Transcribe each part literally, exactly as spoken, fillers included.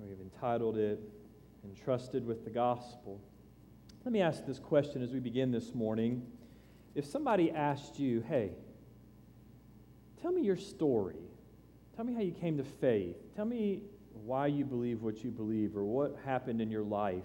We've entitled it, Entrusted with the Gospel. Let me ask this question as we begin this morning. If somebody asked you, hey, tell me your story. Tell me how you came to faith. Tell me why you believe what you believe or what happened in your life.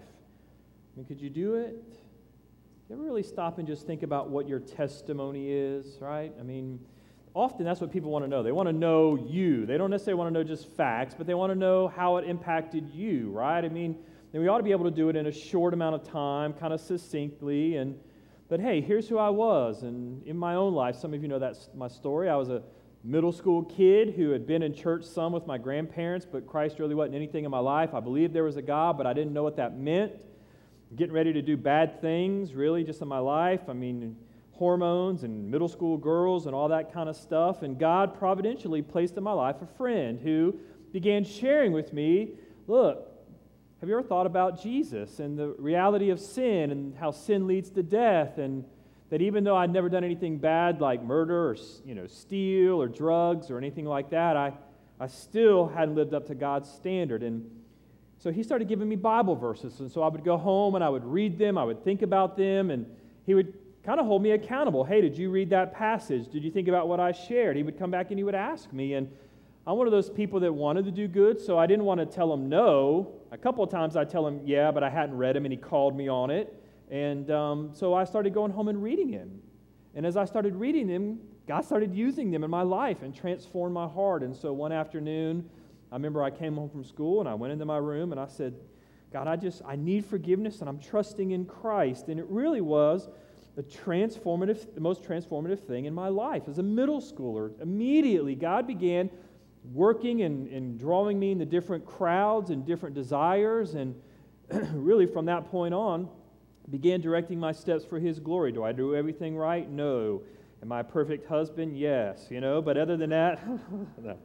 I mean, could you do it? You ever really stop and just think about what your testimony is, right? I mean, often that's what people want to know. They want to know you. They don't necessarily want to know just facts, but they want to know how it impacted you, right? I mean, then we ought to be able to do it in a short amount of time, kind of succinctly. And but hey, here's who I was. And in my own life, some of you know that's my story. I was a middle school kid who had been in church some with my grandparents, but Christ really wasn't anything in my life. I believed there was a God, but I didn't know what that meant. Getting ready to do bad things, really, just in my life. I mean, hormones and middle school girls and all that kind of stuff. And God providentially placed in my life a friend who began sharing with me, look, have you ever thought about Jesus and the reality of sin and how sin leads to death, and that even though I'd never done anything bad like murder or, you know, steal or drugs or anything like that, I, I still hadn't lived up to God's standard. And so he started giving me Bible verses, and so I would go home and I would read them, I would think about them, and he would kind of hold me accountable. Hey, did you read that passage? Did you think about what I shared? He would come back and he would ask me, and I'm one of those people that wanted to do good, so I didn't want to tell him no. A couple of times I'd tell him, yeah, but I hadn't read him, and he called me on it. And um, so I started going home and reading him. And as I started reading them, God started using them in my life and transformed my heart. And so one afternoon, I remember I came home from school, and I went into my room, and I said, God, I just, I need forgiveness, and I'm trusting in Christ. And it really was the transformative, the most transformative thing in my life. As a middle schooler, immediately God began working and, and drawing me into different crowds and different desires, and really from that point on, began directing my steps for His glory. Do I do everything right? No. Am I a perfect husband? Yes. You know, but other than that, no.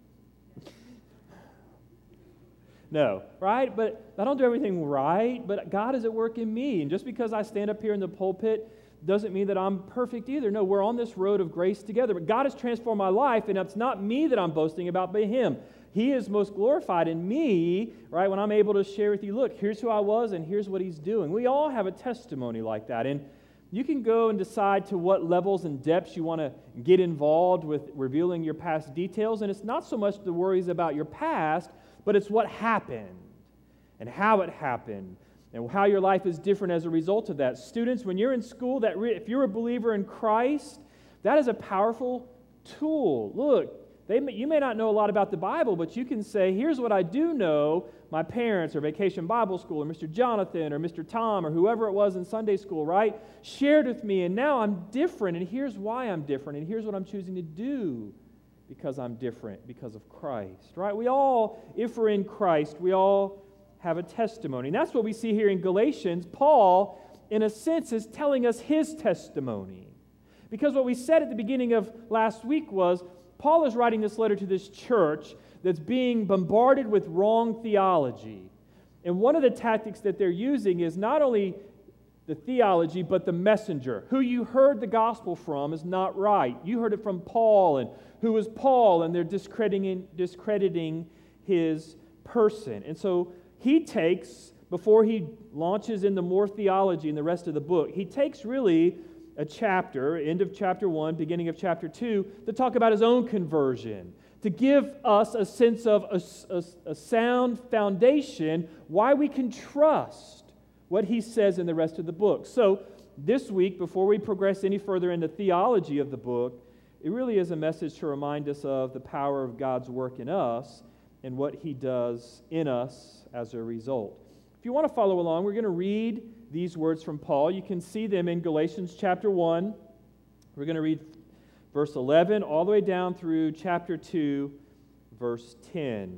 No, right? But I don't do everything right, but God is at work in me. And just because I stand up here in the pulpit doesn't mean that I'm perfect either. No, we're on this road of grace together. But God has transformed my life, and it's not me that I'm boasting about, but Him. He is most glorified in me, right, when I'm able to share with you, look, here's who I was, and here's what He's doing. We all have a testimony like that. And you can go and decide to what levels and depths you want to get involved with revealing your past details. And it's not so much the worries about your past, but it's what happened and how it happened, and how your life is different as a result of that. Students, when you're in school, that re- if you're a believer in Christ, that is a powerful tool. Look, they may, you may not know a lot about the Bible, but you can say, here's what I do know. My parents or Vacation Bible School or Mister Jonathan or Mister Tom or whoever it was in Sunday school, right, shared with me, and now I'm different, and here's why I'm different, and here's what I'm choosing to do because I'm different, because of Christ, right? We all, if we're in Christ, we all have a testimony. And that's what we see here in Galatians. Paul, in a sense, is telling us his testimony. Because what we said at the beginning of last week was, Paul is writing this letter to this church that's being bombarded with wrong theology. And one of the tactics that they're using is not only the theology, but the messenger. Who you heard the gospel from is not right. You heard it from Paul, and who is Paul? And they're discrediting, discrediting his person. And so he takes, before he launches into more theology in the rest of the book, he takes really a chapter, end of chapter one, beginning of chapter two, to talk about his own conversion, to give us a sense of a, a, a sound foundation, why we can trust what he says in the rest of the book. So this week, before we progress any further into theology of the book, it really is a message to remind us of the power of God's work in us and what He does in us as a result. If you want to follow along, we're going to read these words from Paul. You can see them in Galatians chapter one. We're going to read verse eleven all the way down through chapter two, verse ten.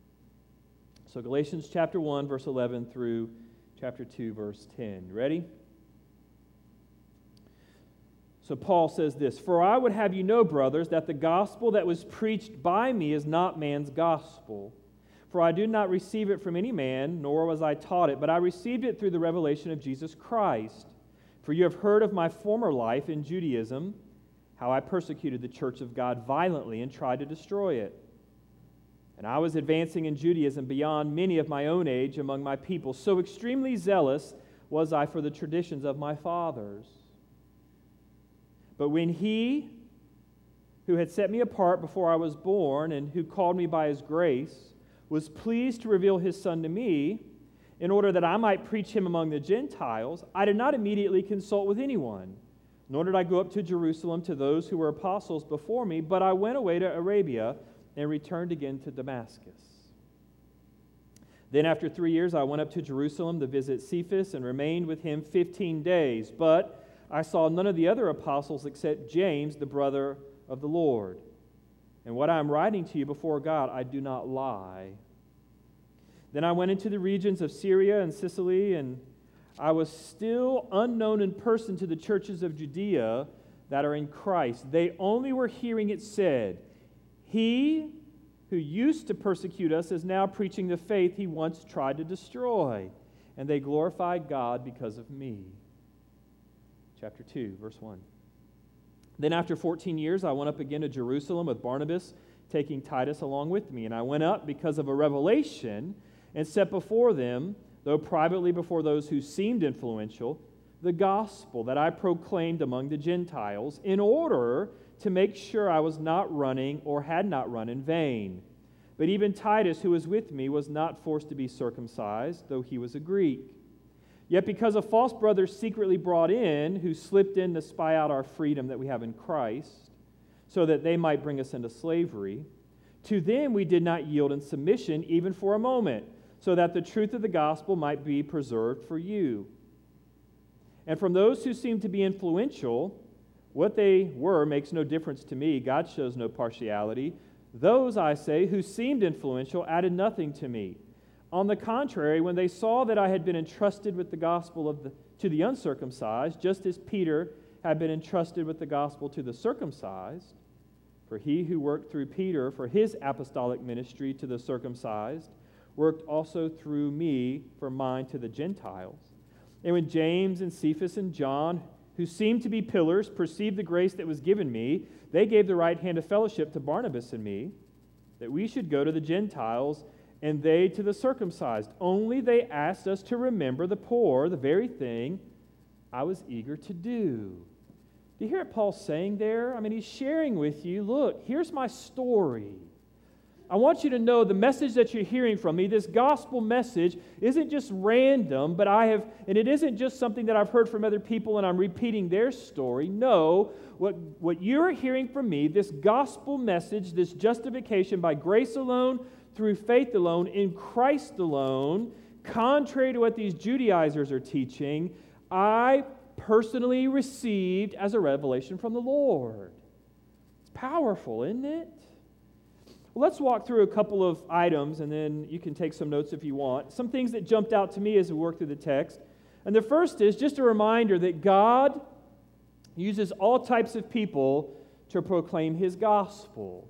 So Galatians chapter one, verse eleven through chapter two, verse ten. Ready? So Paul says this, "For I would have you know, brothers, that the gospel that was preached by me is not man's gospel. For I did not receive it from any man, nor was I taught it, but I received it through the revelation of Jesus Christ. For you have heard of my former life in Judaism, how I persecuted the church of God violently and tried to destroy it. And I was advancing in Judaism beyond many of my own age among my people. So extremely zealous was I for the traditions of my fathers. But when He, who had set me apart before I was born and who called me by His grace, was pleased to reveal His Son to me in order that I might preach Him among the Gentiles, I did not immediately consult with anyone, nor did I go up to Jerusalem to those who were apostles before me, but I went away to Arabia and returned again to Damascus. Then after three years I went up to Jerusalem to visit Cephas and remained with him fifteen days. But I saw none of the other apostles except James, the brother of the Lord. And what I am writing to you before God, I do not lie. Then I went into the regions of Syria and Sicily, and I was still unknown in person to the churches of Judea that are in Christ. They only were hearing it said, He who used to persecute us is now preaching the faith he once tried to destroy, and they glorified God because of me. Chapter two, verse one. Then after fourteen years, I went up again to Jerusalem with Barnabas, taking Titus along with me. And I went up because of a revelation and set before them, though privately before those who seemed influential, the gospel that I proclaimed among the Gentiles, in order to make sure I was not running or had not run in vain. But even Titus, who was with me, was not forced to be circumcised, though he was a Greek. Yet because of false brothers secretly brought in, who slipped in to spy out our freedom that we have in Christ, so that they might bring us into slavery, to them we did not yield in submission even for a moment, so that the truth of the gospel might be preserved for you. And from those who seemed to be influential, what they were makes no difference to me. God shows no partiality. Those, I say, who seemed influential added nothing to me. On the contrary, when they saw that I had been entrusted with the gospel of the, to the uncircumcised, just as Peter had been entrusted with the gospel to the circumcised, for he who worked through Peter for his apostolic ministry to the circumcised, worked also through me for mine to the Gentiles. And when James and Cephas and John, who seemed to be pillars, perceived the grace that was given me, they gave the right hand of fellowship to Barnabas and me, that we should go to the Gentiles, and they to the circumcised. Only they asked us to remember the poor, the very thing I was eager to do. Do you hear what Paul's saying there? I mean, he's sharing with you, look, here's my story. I want you to know the message that you're hearing from me, this gospel message, isn't just random, but I have, and it isn't just something that I've heard from other people and I'm repeating their story. No, what, what you're hearing from me, this gospel message, this justification by grace alone, through faith alone, in Christ alone, contrary to what these Judaizers are teaching, I personally received as a revelation from the Lord. It's powerful, isn't it? Well, let's walk through a couple of items, and then you can take some notes if you want. Some things that jumped out to me as we work through the text. And the first is just a reminder that God uses all types of people to proclaim His gospel.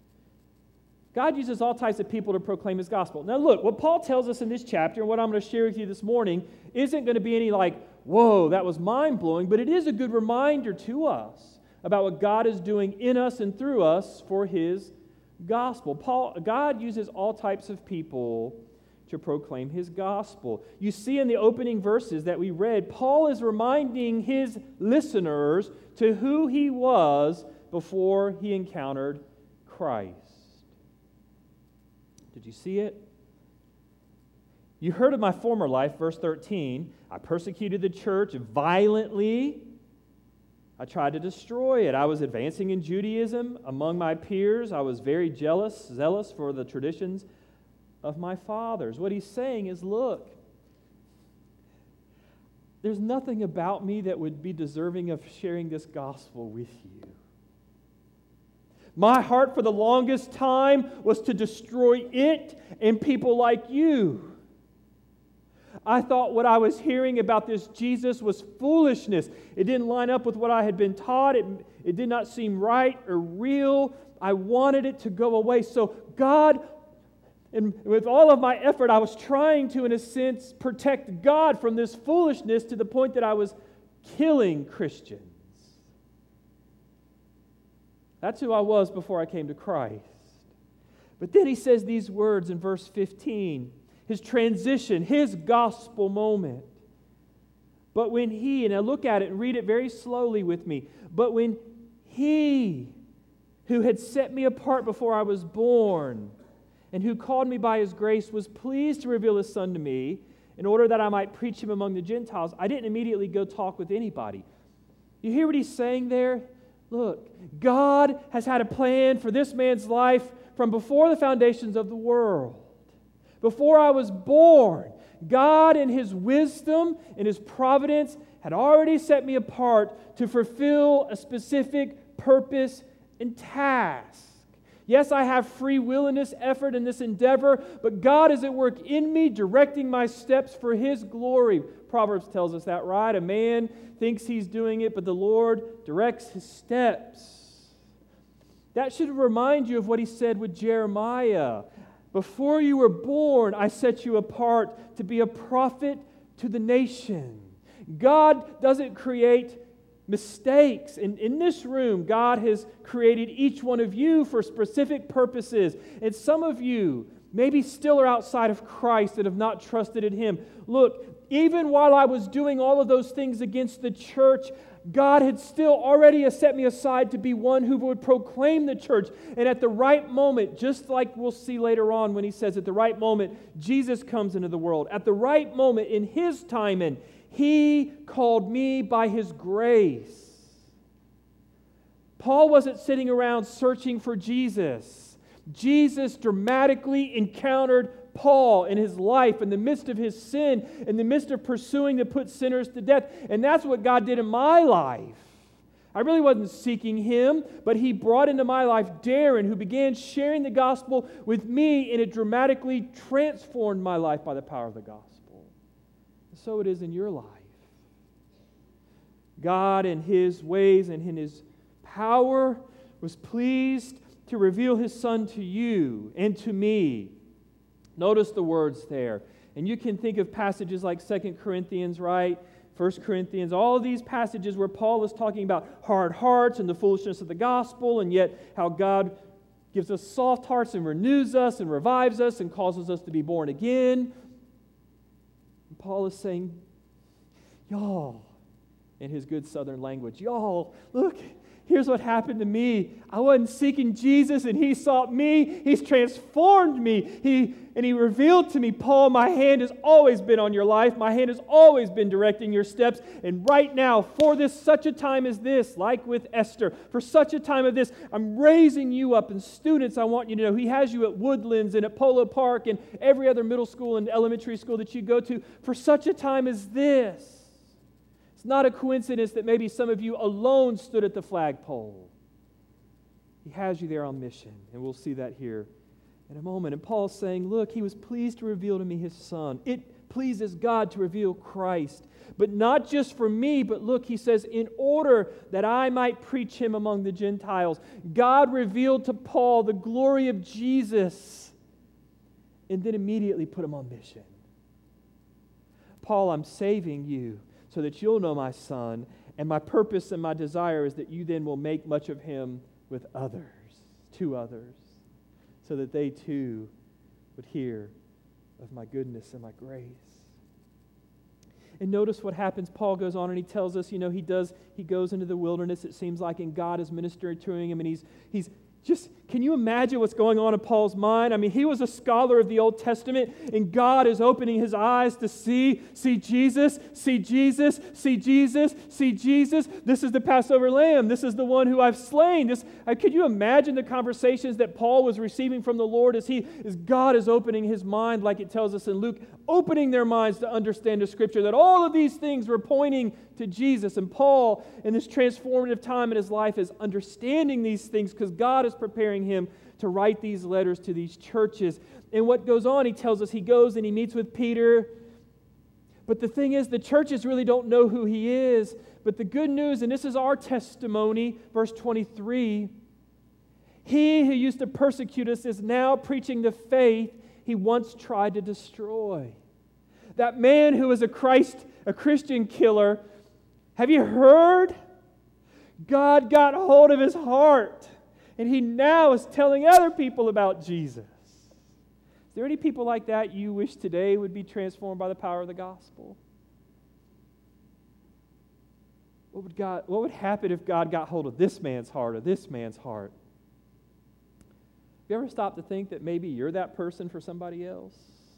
God uses all types of people to proclaim His gospel. Now look, what Paul tells us in this chapter, and what I'm going to share with you this morning, isn't going to be any like, whoa, that was mind-blowing, but it is a good reminder to us about what God is doing in us and through us for His gospel. Paul, God uses all types of people to proclaim His gospel. You see in the opening verses that we read, Paul is reminding his listeners to who he was before he encountered Christ. Did you see it? You heard of my former life, verse thirteen. I persecuted the church violently. I tried to destroy it. I was advancing in Judaism among my peers. I was very jealous, zealous for the traditions of my fathers. What he's saying is, look, there's nothing about me that would be deserving of sharing this gospel with you. My heart for the longest time was to destroy it and people like you. I thought what I was hearing about this Jesus was foolishness. It didn't line up with what I had been taught. It, it did not seem right or real. I wanted it to go away. So God, and with all of my effort, I was trying to, in a sense, protect God from this foolishness to the point that I was killing Christians. That's who I was before I came to Christ. But then he says these words in verse fifteen, his transition, his gospel moment. But when he, and I look at it and read it very slowly with me, but when he who had set me apart before I was born and who called me by his grace was pleased to reveal his Son to me in order that I might preach him among the Gentiles, I didn't immediately go talk with anybody. You hear what he's saying there? Look, God has had a plan for this man's life from before the foundations of the world. Before I was born, God in His wisdom and His providence had already set me apart to fulfill a specific purpose and task. Yes, I have free will in this effort and this endeavor, but God is at work in me, directing my steps for His glory. Proverbs tells us that, right? A man thinks he's doing it, but the Lord directs his steps. That should remind you of what He said with Jeremiah. Before you were born, I set you apart to be a prophet to the nation. God doesn't create mistakes. In, in this room, God has created each one of you for specific purposes. And some of you maybe still are outside of Christ and have not trusted in Him. Look, even while I was doing all of those things against the church, God had still already set me aside to be one who would proclaim the church. And at the right moment, just like we'll see later on when He says at the right moment, Jesus comes into the world. At the right moment, in His timing, He called me by His grace. Paul wasn't sitting around searching for Jesus. Jesus dramatically encountered Paul in his life, in the midst of his sin, in the midst of pursuing to put sinners to death. And that's what God did in my life. I really wasn't seeking Him, but He brought into my life Darren, who began sharing the gospel with me, and it dramatically transformed my life by the power of the gospel. And so it is in your life. God in His ways and in His power was pleased to reveal His Son to you and to me. Notice the words there. And you can think of passages like Second Corinthians, right? First Corinthians, all of these passages where Paul is talking about hard hearts and the foolishness of the gospel, and yet how God gives us soft hearts and renews us and revives us and causes us to be born again. And Paul is saying, y'all, in his good southern language, y'all, look, here's what happened to me. I wasn't seeking Jesus, and He sought me. He's transformed me. He and He revealed to me, Paul, my hand has always been on your life. My hand has always been directing your steps. And right now, for this such a time as this, like with Esther, for such a time of this, I'm raising you up. And students, I want you to know, He has you at Woodlands and at Polo Park and every other middle school and elementary school that you go to for such a time as this. It's not a coincidence that maybe some of you alone stood at the flagpole. He has you there on mission, and we'll see that here in a moment. And Paul's saying, look, He was pleased to reveal to me His Son. It pleases God to reveal Christ, but not just for me, but look, he says, in order that I might preach Him among the Gentiles. God revealed to Paul the glory of Jesus, and then immediately put him on mission. Paul, I'm saving you so that you'll know my Son, and my purpose and my desire is that you then will make much of Him with others, to others, so that they too would hear of my goodness and my grace. And notice what happens. Paul goes on and he tells us, you know, he does, he goes into the wilderness, it seems like, and God is ministering to him, and he's he's just, can you imagine what's going on in Paul's mind? I mean, he was a scholar of the Old Testament, and God is opening his eyes to see, see Jesus, see Jesus, see Jesus, see Jesus. This is the Passover lamb. This is the one who I've slain. This, uh, could you imagine the conversations that Paul was receiving from the Lord as he, as God is opening his mind, like it tells us in Luke, opening their minds to understand the Scripture, that all of these things were pointing to Jesus. And Paul, in this transformative time in his life, is understanding these things because God is preparing him to write these letters to these churches. And what goes on, he tells us he goes and he meets with Peter. But the thing is, the churches really don't know who he is. But the good news, and this is our testimony, verse twenty-three, he who used to persecute us is now preaching the faith he once tried to destroy. That man who was a Christ, a Christian killer, have you heard? God got hold of his heart. And he now is telling other people about Jesus. Is there any people like that you wish today would be transformed by the power of the gospel? What would God, what would happen if God got hold of this man's heart or this man's heart? Have you ever stopped to think that maybe you're that person for somebody else?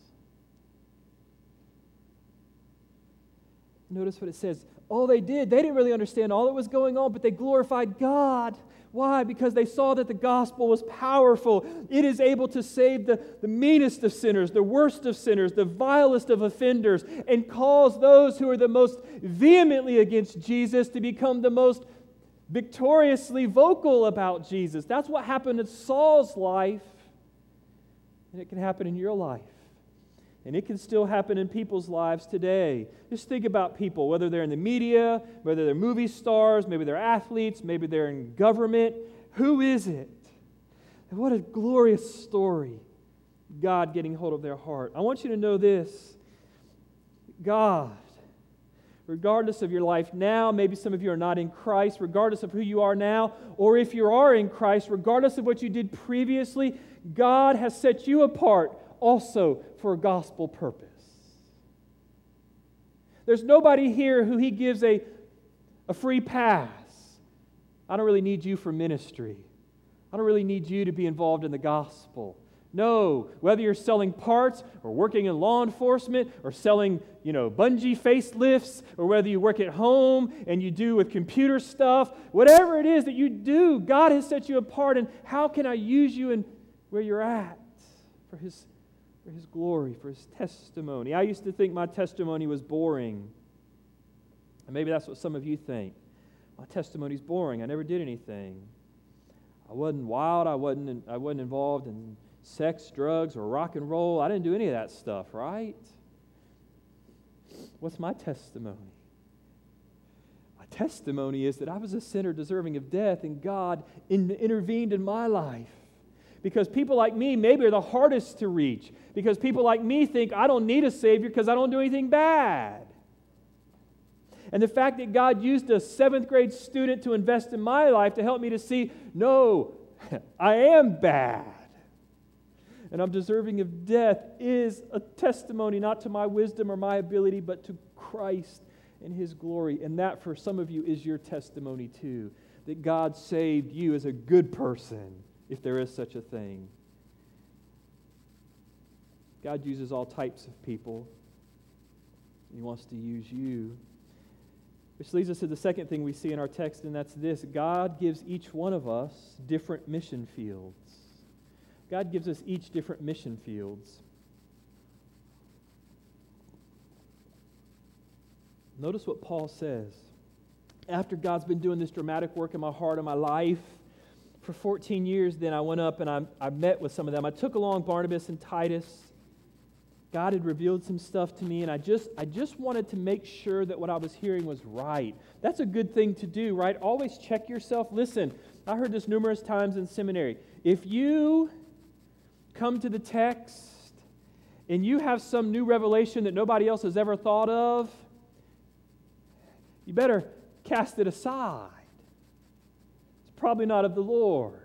Notice what it says. All they did, they didn't really understand all that was going on, but they glorified God. Why? Because they saw that the gospel was powerful. It is able to save the, the meanest of sinners, the worst of sinners, the vilest of offenders, and cause those who are the most vehemently against Jesus to become the most victoriously vocal about Jesus. That's what happened in Saul's life, and it can happen in your life. And it can still happen in people's lives today. Just think about people, whether they're in the media, whether they're movie stars, maybe they're athletes, maybe they're in government. Who is it? And what a glorious story. God getting hold of their heart. I want you to know this. God, regardless of your life now, maybe some of you are not in Christ, regardless of who you are now, or if you are in Christ, regardless of what you did previously, God has set you apart also for a gospel purpose. There's nobody here who he gives a, a free pass. I don't really need you for ministry. I don't really need you to be involved in the gospel. No, whether you're selling parts or working in law enforcement or selling, you know, bungee facelifts, or whether you work at home and you do with computer stuff, whatever it is that you do, God has set you apart. And how can I use you in where you're at for His For His glory, for His testimony? I used to think my testimony was boring. And maybe that's what some of you think. My testimony's boring. I never did anything. I wasn't wild. I wasn't, I wasn't involved in sex, drugs, or rock and roll. I didn't do any of that stuff, right? What's my testimony? My testimony is that I was a sinner deserving of death, and God in, intervened in my life. Because people like me maybe are the hardest to reach. Because people like me think I don't need a Savior because I don't do anything bad. And the fact that God used a seventh grade student to invest in my life to help me to see, no, I am bad. And I'm deserving of death is a testimony not to my wisdom or my ability, but to Christ and His glory. And that for some of you is your testimony too. That God saved you as a good person, if there is such a thing. God uses all types of people. He wants to use you. Which leads us to the second thing we see in our text, and that's this. God gives each one of us different mission fields. God gives us each different mission fields. Notice what Paul says. After God's been doing this dramatic work in my heart and my life, for fourteen years, then I went up and I, I met with some of them. I took along Barnabas and Titus. God had revealed some stuff to me, and I just I just wanted to make sure that what I was hearing was right. That's a good thing to do, right? Always check yourself. Listen, I heard this numerous times in seminary. If you come to the text and you have some new revelation that nobody else has ever thought of, you better cast it aside. Probably not of the Lord.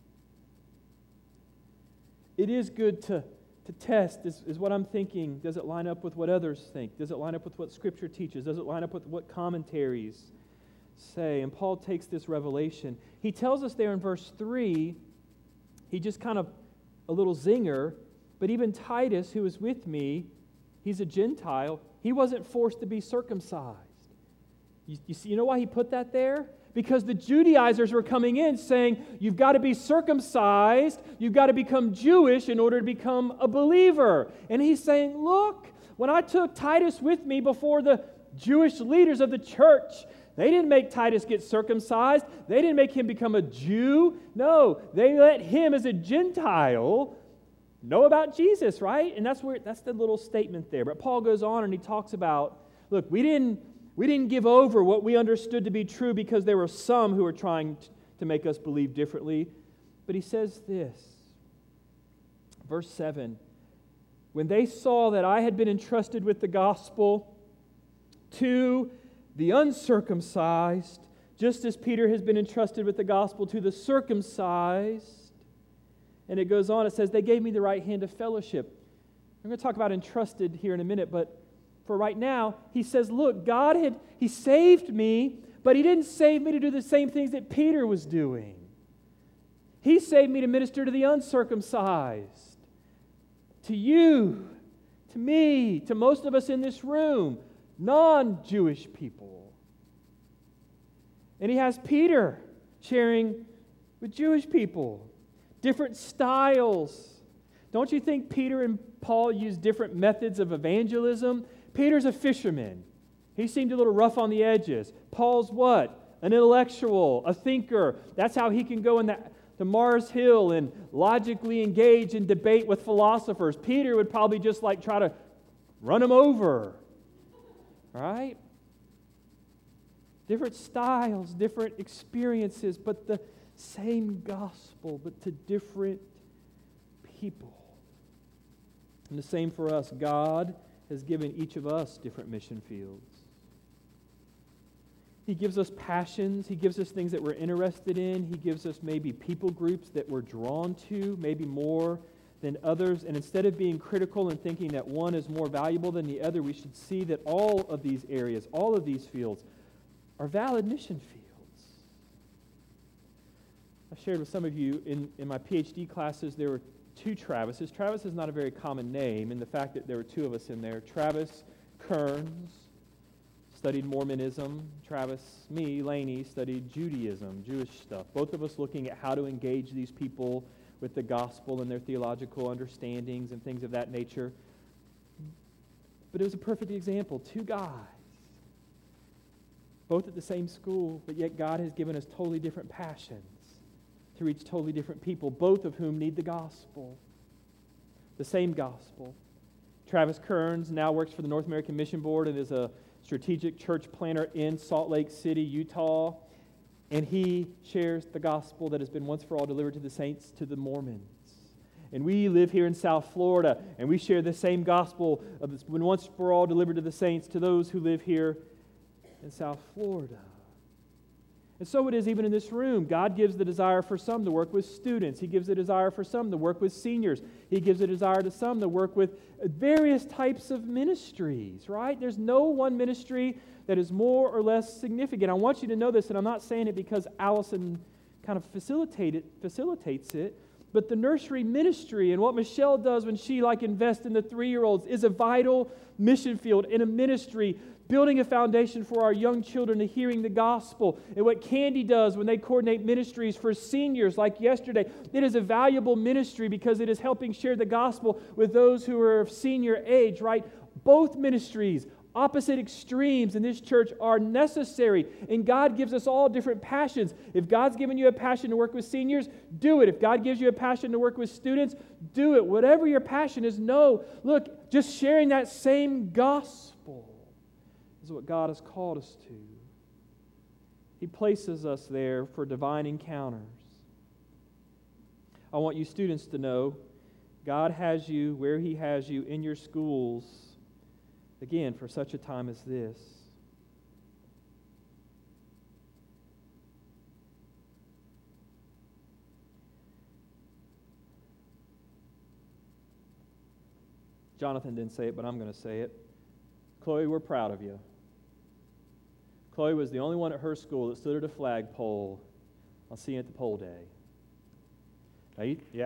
It is good to, to test, is, is what I'm thinking. Does it line up with what others think? Does it line up with what Scripture teaches? Does it line up with what commentaries say? And Paul takes this revelation. He tells us there in verse three, he just kind of, a little zinger, but even Titus, who was with me, he's a Gentile, he wasn't forced to be circumcised. You, you, see, you know why he put that there? Because the Judaizers were coming in saying, you've got to be circumcised, you've got to become Jewish in order to become a believer. And he's saying, look, when I took Titus with me before the Jewish leaders of the church, they didn't make Titus get circumcised. They didn't make him become a Jew. No, they let him as a Gentile know about Jesus, right? And that's where that's the little statement there. But Paul goes on and he talks about, look, we didn't We didn't give over what we understood to be true because there were some who were trying to make us believe differently. But he says this, verse seven, when they saw that I had been entrusted with the gospel to the uncircumcised, just as Peter has been entrusted with the gospel to the circumcised. And it goes on, it says, they gave me the right hand of fellowship. I'm going to talk about entrusted here in a minute, but for right now, he says, look, God had, he saved me, but he didn't save me to do the same things that Peter was doing. He saved me to minister to the uncircumcised, to you, to me, to most of us in this room, non-Jewish people. And he has Peter sharing with Jewish people, different styles. Don't you think Peter and Paul used different methods of evangelism? Peter's a fisherman. He seemed a little rough on the edges. Paul's what? An intellectual, a thinker. That's how he can go in the, to Mars Hill and logically engage in debate with philosophers. Peter would probably just like try to run him over. Right? Different styles, different experiences, but the same gospel, but to different people. And the same for us. God has given each of us different mission fields. He gives us passions. He gives us things that we're interested in. He gives us maybe people groups that we're drawn to, maybe more than others. And instead of being critical and thinking that one is more valuable than the other, we should see that all of these areas, all of these fields, are valid mission fields. I shared with some of you in, in my PhD classes, there were two Travises. Travis is not a very common name in the fact that there were two of us in there. Travis Kearns studied Mormonism. Travis, me, Laney, studied Judaism, Jewish stuff. Both of us looking at how to engage these people with the gospel and their theological understandings and things of that nature. But it was a perfect example. Two guys, both at the same school, but yet God has given us totally different passions to reach totally different people, both of whom need the gospel, the same gospel. Travis Kearns now works for the North American Mission Board and is a strategic church planner in Salt Lake City, Utah, and he shares the gospel that has been once for all delivered to the saints, to the Mormons. And we live here in South Florida, and we share the same gospel that's been once for all delivered to the saints, to those who live here in South Florida. And so it is even in this room. God gives the desire for some to work with students. He gives a desire for some to work with seniors. He gives a desire to some to work with various types of ministries, right? There's no one ministry that is more or less significant. I want you to know this, and I'm not saying it because Allison kind of facilitate it, facilitates it, but the nursery ministry and what Michelle does when she like invests in the three-year-olds is a vital mission field in a ministry, building a foundation for our young children to hearing the gospel. And what Candy does when they coordinate ministries for seniors like yesterday, it is a valuable ministry because it is helping share the gospel with those who are of senior age, right? Both ministries, opposite extremes in this church, are necessary, and God gives us all different passions. If God's given you a passion to work with seniors, do it. If God gives you a passion to work with students, do it. Whatever your passion is, no, look, just sharing that same gospel is what God has called us to. He places us there for divine encounters. I want you students to know God has you where He has you in your schools, again, for such a time as this. Jonathan didn't say it, but I'm going to say it. Chloe, we're proud of you. Chloe was the only one at her school that stood at a flagpole. I'll see you at the pole day. Now you, yeah.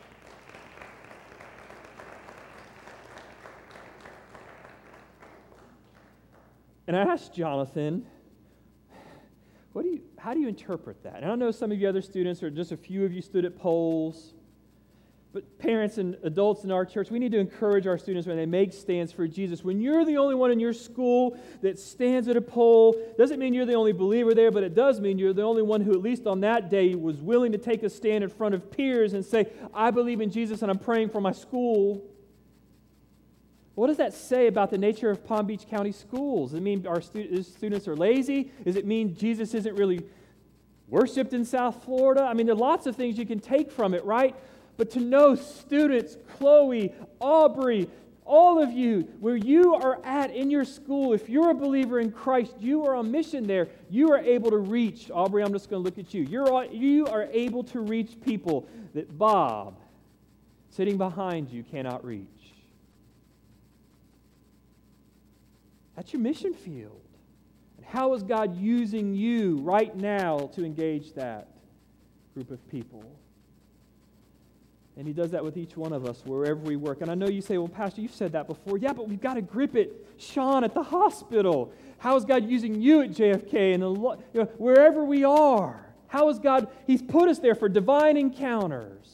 And I asked Jonathan, what do you, how do you interpret that? And I know some of you other students, or just a few of you stood at poles. But parents and adults in our church, we need to encourage our students when they make stands for Jesus. When you're the only one in your school that stands at a pole, doesn't mean you're the only believer there, but it does mean you're the only one who, at least on that day, was willing to take a stand in front of peers and say, I believe in Jesus and I'm praying for my school. What does that say about the nature of Palm Beach County schools? Does it mean our stu- students are lazy? Does it mean Jesus isn't really worshipped in South Florida? I mean, there are lots of things you can take from it, right? But to know students, Chloe, Aubrey, all of you, where you are at in your school, if you're a believer in Christ, you are on mission there. You are able to reach, Aubrey, I'm just going to look at you. You're, you are able to reach people that Bob, sitting behind you, cannot reach. That's your mission field. And how is God using you right now to engage that group of people? And He does that with each one of us wherever we work. And I know you say, well, Pastor, you've said that before. Yeah, but we've got to grip it. Sean at the hospital. How is God using you at J F K and the, you know, wherever we are? How is God, He's put us there for divine encounters.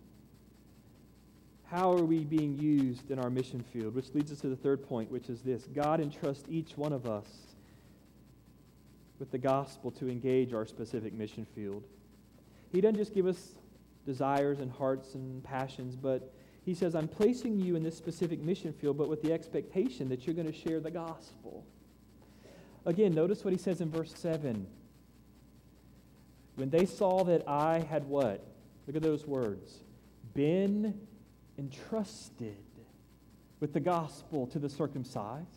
How are we being used in our mission field? Which leads us to the third point, which is this. God entrusts each one of us with the gospel to engage our specific mission field. He doesn't just give us desires and hearts and passions, but He says, I'm placing you in this specific mission field, but with the expectation that you're going to share the gospel. Again, notice what He says in verse seven. When they saw that I had what? Look at those words. Been entrusted with the gospel to the circumcised.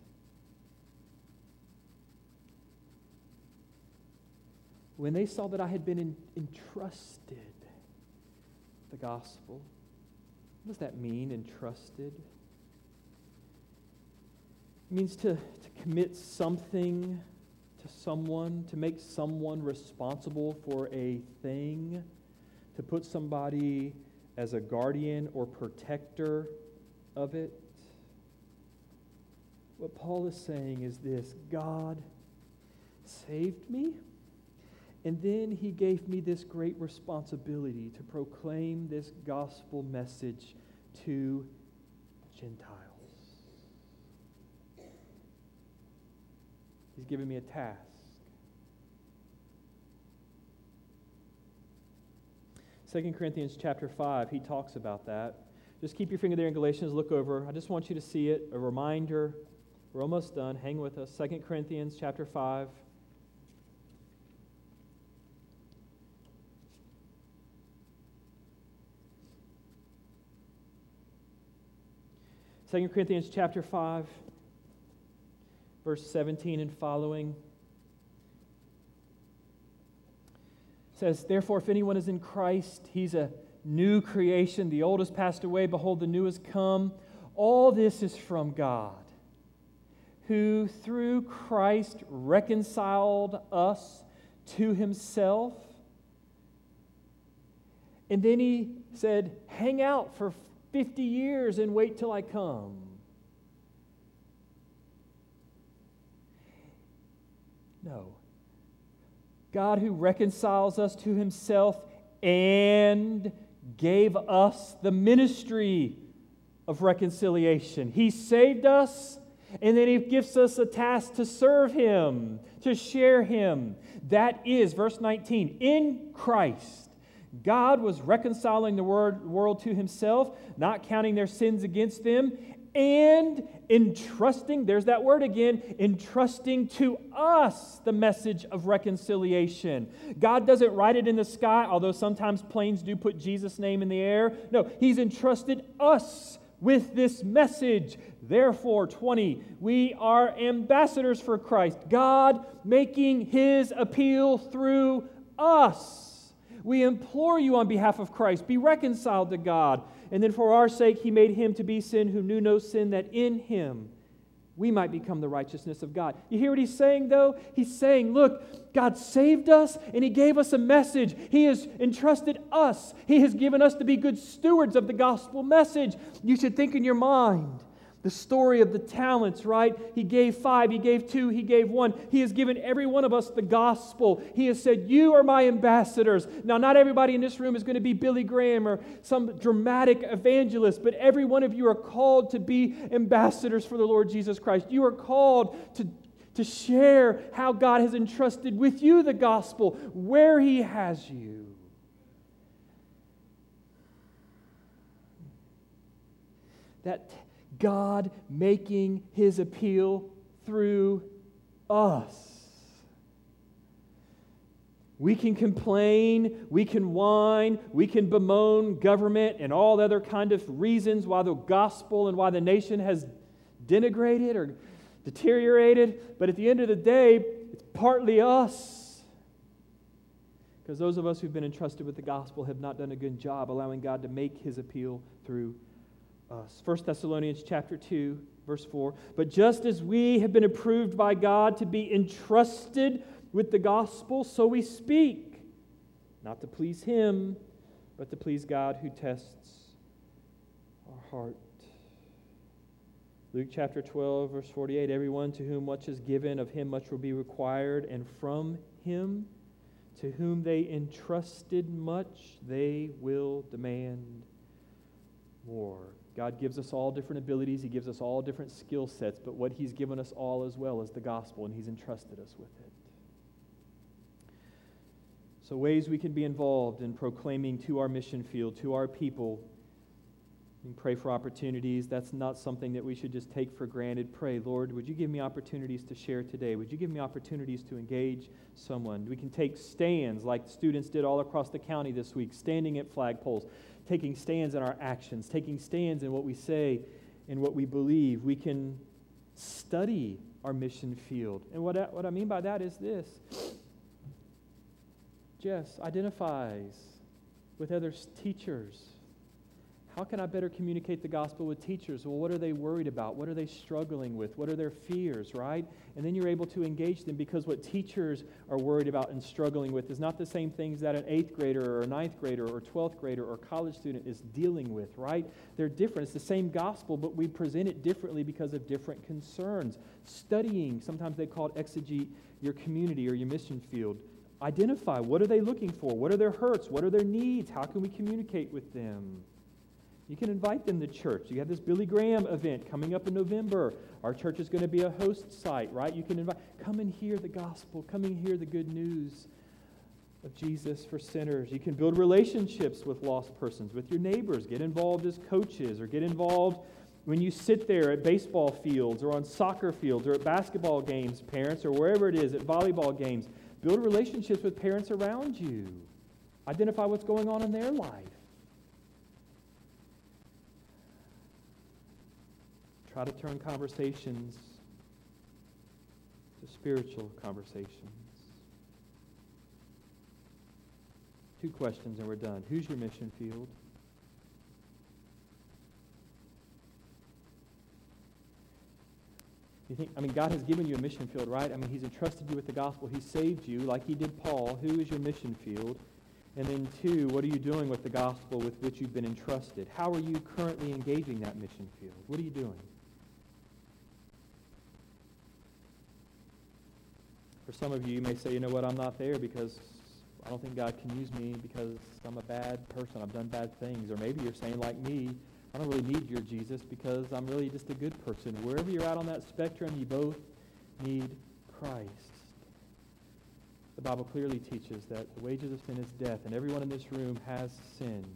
When they saw that I had been in, entrusted the gospel. What does that mean, entrusted? It means to, to commit something to someone, to make someone responsible for a thing, to put somebody as a guardian or protector of it. What Paul is saying is this: God saved me, and then He gave me this great responsibility to proclaim this gospel message to Gentiles. He's given me a task. Second Corinthians chapter five, he talks about that. Just keep your finger there in Galatians, look over. I just want you to see it, a reminder. We're almost done. Hang with us. Second Corinthians chapter five. Second Corinthians chapter five, verse seventeen and following. Says, therefore, if anyone is in Christ, he's a new creation. The old has passed away. Behold, the new has come. All this is from God, who through Christ reconciled us to Himself. And then He said, hang out for fifty years and wait till I come. No. God who reconciles us to Himself and gave us the ministry of reconciliation. He saved us, and then He gives us a task to serve Him, to share Him. That is, verse nineteen, in Christ, God was reconciling the world to Himself, not counting their sins against them, and entrusting, there's that word again, entrusting to us the message of reconciliation. God doesn't write it in the sky, although sometimes planes do put Jesus' name in the air. No, He's entrusted us with this message. Therefore, twenty, we are ambassadors for Christ, God making His appeal through us. We implore you on behalf of Christ, be reconciled to God. And then for our sake, He made Him to be sin who knew no sin, that in Him we might become the righteousness of God. You hear what He's saying, though? He's saying, look, God saved us, and He gave us a message. He has entrusted us. He has given us to be good stewards of the gospel message. You should think in your mind the story of the talents, right? He gave five, He gave two, He gave one. He has given every one of us the gospel. He has said, you are my ambassadors. Now, not everybody in this room is going to be Billy Graham or some dramatic evangelist, but every one of you are called to be ambassadors for the Lord Jesus Christ. You are called to, to share how God has entrusted with you the gospel, where He has you. That God making His appeal through us. We can complain, we can whine, we can bemoan government and all other kind of reasons why the gospel and why the nation has denigrated or deteriorated. But at the end of the day, it's partly us. Because those of us who've been entrusted with the gospel have not done a good job allowing God to make his appeal through us. First Thessalonians chapter two, verse four. But just as we have been approved by God to be entrusted with the gospel, so we speak, not to please him, but to please God who tests our heart. Luke chapter twelve, verse forty-eight, everyone to whom much is given, of him much will be required, and from him to whom they entrusted much, they will demand more. God gives us all different abilities. He gives us all different skill sets, but what he's given us all as well is the gospel, and he's entrusted us with it. So ways we can be involved in proclaiming to our mission field, to our people. We can pray for opportunities. That's not something that we should just take for granted. Pray, Lord, would you give me opportunities to share today? Would you give me opportunities to engage someone? We can take stands like students did all across the county this week, standing at flagpoles, taking stands in our actions, taking stands in what we say and what we believe. We can study our mission field. And what I, what I mean by that is this. Jess identifies with other teachers. How can I better communicate the gospel with teachers? Well, what are they worried about? What are they struggling with? What are their fears, right? And then you're able to engage them, because what teachers are worried about and struggling with is not the same things that an eighth grader or a ninth grader or twelfth grader or college student is dealing with, right? They're different. It's the same gospel, but we present it differently because of different concerns. Studying, sometimes they call it exegete your community or your mission field. Identify, what are they looking for? What are their hurts? What are their needs? How can we communicate with them? You can invite them to church. You have this Billy Graham event coming up in November. Our church is going to be a host site, right? You can invite, come and hear the gospel. Come and hear the good news of Jesus for sinners. You can build relationships with lost persons, with your neighbors. Get involved as coaches, or get involved when you sit there at baseball fields or on soccer fields or at basketball games, parents, or wherever it is, at volleyball games. Build relationships with parents around you. Identify what's going on in their life. Try to turn conversations to spiritual conversations. Two questions and we're done. Who's your mission field? You think, I mean, God has given you a mission field, right? I mean, he's entrusted you with the gospel. He saved you like he did Paul. Who is your mission field? And then two, what are you doing with the gospel with which you've been entrusted? How are you currently engaging that mission field? What are you doing? For some of you, you may say, you know what, I'm not there because I don't think God can use me because I'm a bad person. I've done bad things. Or maybe you're saying, like me, I don't really need your Jesus because I'm really just a good person. Wherever you're at on that spectrum, you both need Christ. The Bible clearly teaches that the wages of sin is death, and everyone in this room has sinned.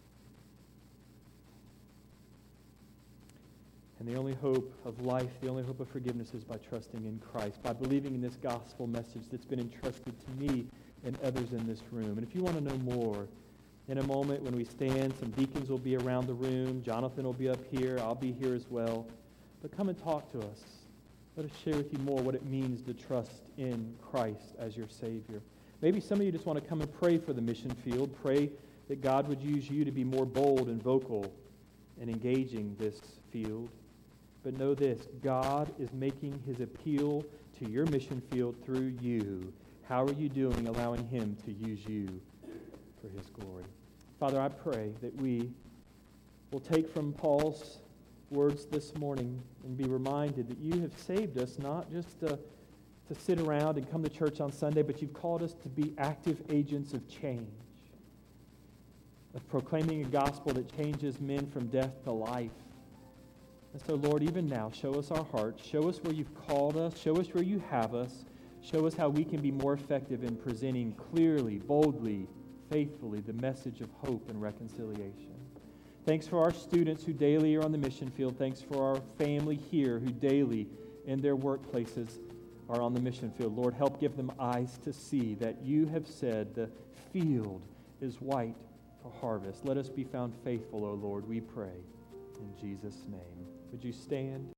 And the only hope of life, the only hope of forgiveness is by trusting in Christ, by believing in this gospel message that's been entrusted to me and others in this room. And if you want to know more, in a moment when we stand, some deacons will be around the room. Jonathan will be up here. I'll be here as well. But come and talk to us. Let us share with you more what it means to trust in Christ as your Savior. Maybe some of you just want to come and pray for the mission field. Pray that God would use you to be more bold and vocal in engaging this field. But know this, God is making his appeal to your mission field through you. How are you doing allowing him to use you for his glory? Father, I pray that we will take from Paul's words this morning and be reminded that you have saved us not just to, to sit around and come to church on Sunday, but you've called us to be active agents of change, of proclaiming a gospel that changes men from death to life. And so, Lord, even now, show us our hearts. Show us where you've called us. Show us where you have us. Show us how we can be more effective in presenting clearly, boldly, faithfully the message of hope and reconciliation. Thanks for our students who daily are on the mission field. Thanks for our family here who daily in their workplaces are on the mission field. Lord, help give them eyes to see that you have said the field is white for harvest. Let us be found faithful, O Lord, we pray. In Jesus' name. Would you stand?